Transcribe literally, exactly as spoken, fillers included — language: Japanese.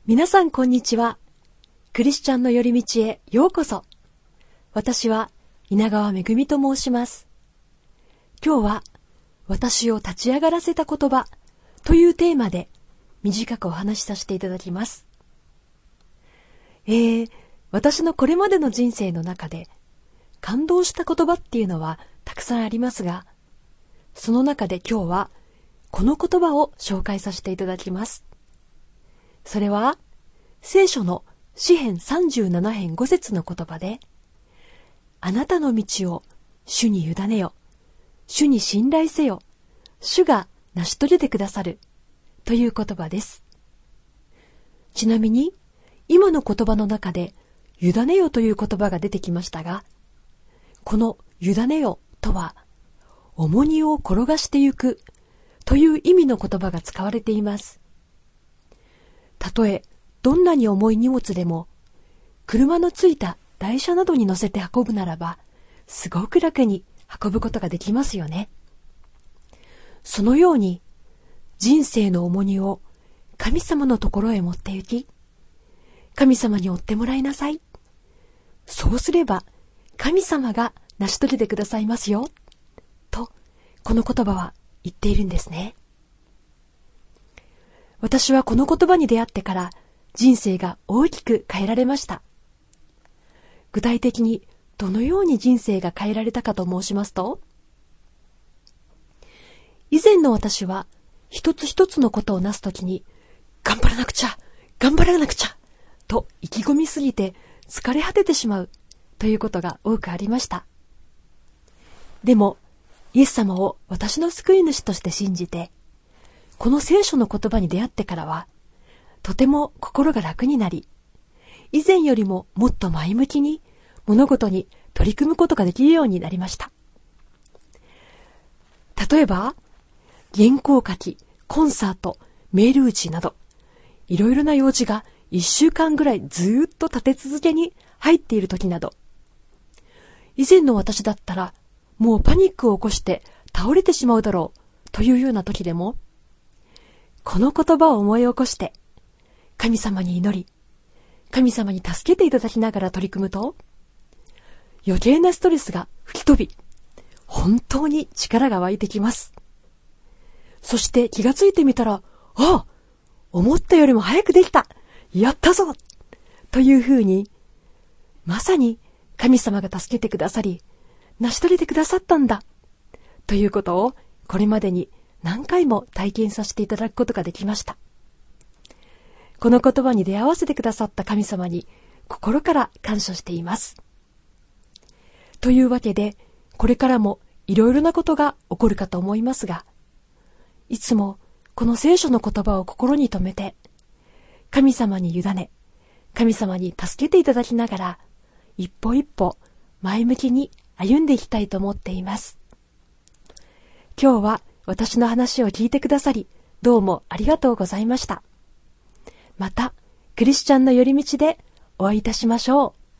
皆さんこんにちは。クリスチャンの寄り道へようこそ。私は稲川めぐみと申します。今日は私を立ち上がらせた言葉というテーマで短くお話しさせていただきます。えー、私のこれまでの人生の中で感動した言葉っていうのはたくさんありますが、その中で今日はこの言葉を紹介させていただきます。それは聖書の詩編さんじゅうなな編ご節の言葉で、あなたの道を主に委ねよ、主に信頼せよ、主が成し遂げてくださるという言葉です。ちなみに今の言葉の中で委ねよという言葉が出てきましたが、この委ねよとは重荷を転がしてゆくという意味の言葉が使われています。たとえどんなに重い荷物でも車のついた台車などに乗せて運ぶならばすごく楽に運ぶことができますよね。そのように人生の重荷を神様のところへ持って行き、神様に追ってもらいなさい。そうすれば神様が成し遂げてくださいますよと、この言葉は言っているんですね。私はこの言葉に出会ってから人生が大きく変えられました。具体的にどのように人生が変えられたかと申しますと、以前の私は一つ一つのことをなすときに頑張らなくちゃ頑張らなくちゃと意気込みすぎて疲れ果ててしまうということが多くありました。でもイエス様を私の救い主として信じて、この聖書の言葉に出会ってからはとても心が楽になり、以前よりももっと前向きに物事に取り組むことができるようになりました。例えば原稿書き、コンサート、メール打ちなどいろいろな用事が一週間ぐらいずーっと立て続けに入っている時など、以前の私だったらもうパニックを起こして倒れてしまうだろうというような時でも、この言葉を思い起こして神様に祈り、神様に助けていただきながら取り組むと、余計なストレスが吹き飛び、本当に力が湧いてきます。そして気がついてみたら、ああ、思ったよりも早くできた、やったぞというふうに、まさに神様が助けてくださり、成し遂げてくださったんだということをこれまでに何回も体験させていただくことができました。この言葉に出会わせてくださった神様に心から感謝しています。というわけで、これからもいろいろなことが起こるかと思いますが、いつもこの聖書の言葉を心に留めて、神様に委ね、神様に助けていただきながら、一歩一歩前向きに歩んでいきたいと思っています。今日は私の話を聞いてくださり、どうもありがとうございました。また、クリスチャンの寄り道でお会いいたしましょう。